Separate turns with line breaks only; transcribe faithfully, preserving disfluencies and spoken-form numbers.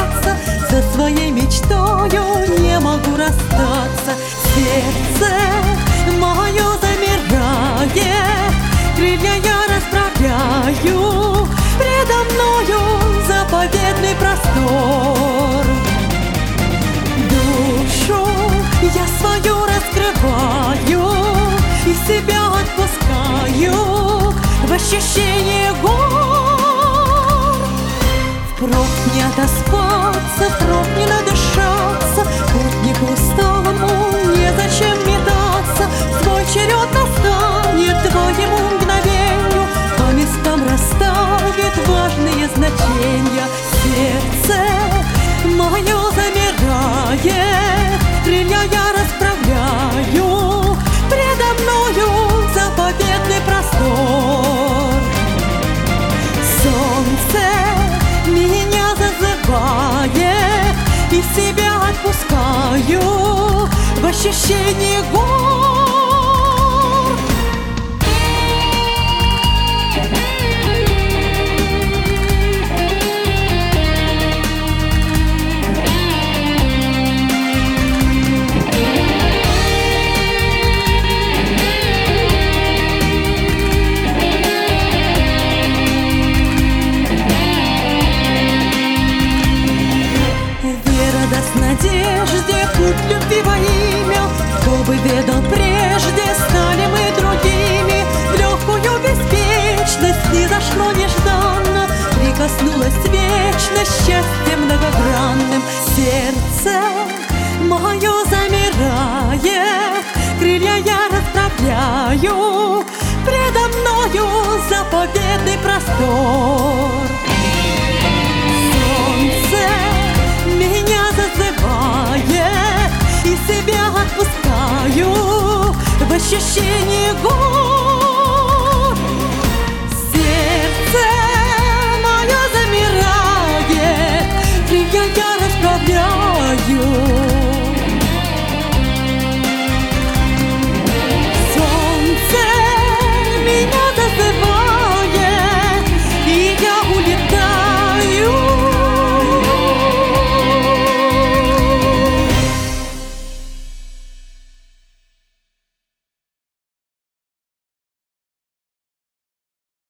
остаться, со своей мечтою не могу расстаться. Сердце мое замирает, крылья я расправляю, предо мною заповедный простор. Душу я свою раскрываю и себя отпускаю в ощущение гор. Впрок не отоспаться, впрок не надышаться, путнику усталому незачем метаться. Свой черед настанет твоему мгновению, по местам расставит важные значения. Сердце мое замирает, крылья я расправляю, предо мною заповедный простор. Солнце меня зазывает и себя отпускаю в ощущении гор. Даст надежде путь любви во имя. Кто бы ведал прежде, стали мы другими. В легкую беспечность снизошло нежданно, прикоснулась вечность счастьем многогранным. Сердце мое замирает, крылья я расправляю, предо мною заповедный простор. Меня зазывает и себя отпускаю в ощущении гор.